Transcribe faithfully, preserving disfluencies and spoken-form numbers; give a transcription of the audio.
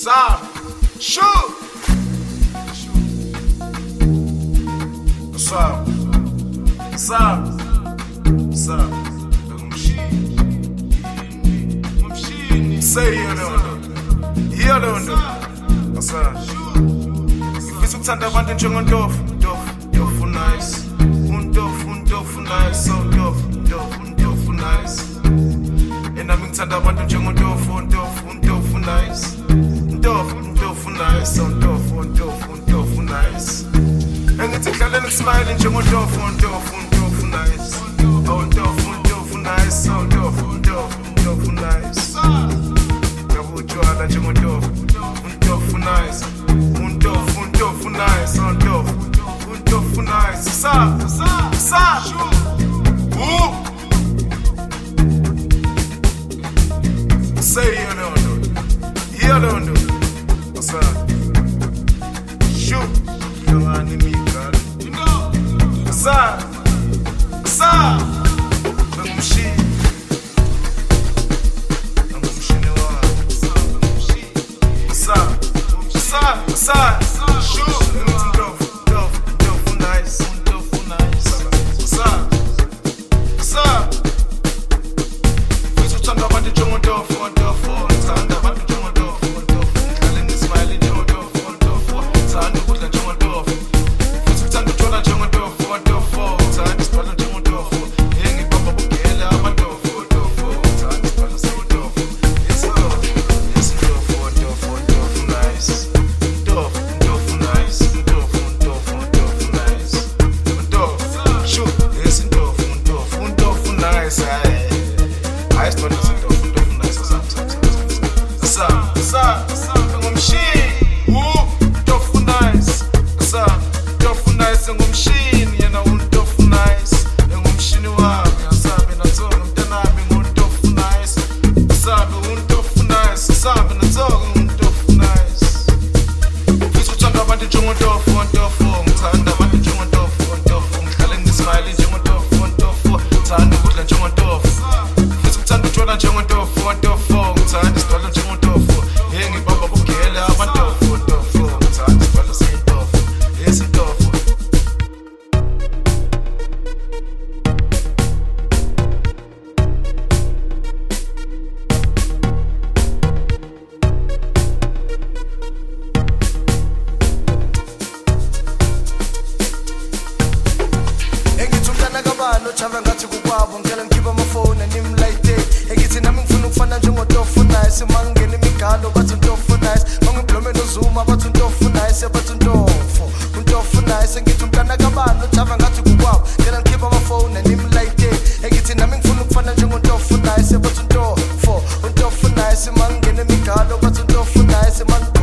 Sam, shoot. Sam, Sam, Sam. Say you don't know. You don't know. Sam. If you stand up and then you're dof, dof, dof, nice. Un dof, un dof, nice. So dof, dof, un dof, nice. And I'm in stand up and then you're dof, un dof, un dof, nice. Dof, un dof, nice. So dof, un dof, un dof, nice. And it's a calendar smiling, you're dof, un dof, un dof, nice. Oh, dof, un dof, nice. So dof, un dof, un dof, nice. Double draw that you're dof, un dof, nice. Un dof, un dof, nice. Un dof, un dof, nice. Sa, sa, sa. Ooh. Say you don't know. You don't know. Sa. Shoot. Come on, me, God. You know. Sa, sa. I'm a machine. I'm a machine. Sa, sa, sa. Shoot. Dof, dof, dof, nice. Dof, nice. Sa, sa. Please turn up at the drum, dof, dof, turn up at the drum, dof, dof. Calling and smiling, drum, dof, dof. Turn up at the drum, dof. Please turn the drum, drum, dof, dof. Turn the spell, drum, dof. Hang it, bump up, get out, my dof, dof. Turn the spell, say dof. It's a dof, it's a dof, dof, dof, nice. Dof, dof, nice. Dof, dof, dof, nice. Dof, shoot, it's a dof, dof, dof, nice. I started to dof, dof, nice. Sa, sa, sa, sa. I'm a machine. Ooh, dof, nice. Sa, dof, nice. I'm a machine. You know, dof, nice. I'm a machine. I'm sabi na zone. I'm dynamic. I'm dof, nice. Sabi, I'm dof, nice. Sabi na zone. I'm dof, nice. Please turn up and the drum, dof, dof. Turn up and the drum, dof, dof. Calling the smiling, drum, dof, dof. Turn the wood and drum, dof. Please turn the drum, drum, dof, dof. Turn the spell, drum, dof. Hang it, bump up, get out, my dof, dof. Turn the spell, say dof. It's a dof. No chava ngathi kukwabo ngicela ngikhipha amafoni animlayite engithi nami ngifuna ukufana njengodofu nice mangena imigalo bathi untofu nice mangiblome nozuma bathi untofu nice bathi untofo untofu nice ngithi umntana kabani no chava ngathi kukwabo ngicela ngikhipha amafoni animlayite engithi nami ngifuna ukufana njengodofu nice bathi untofo untofu nice mangena imigalo bathi untofu nice man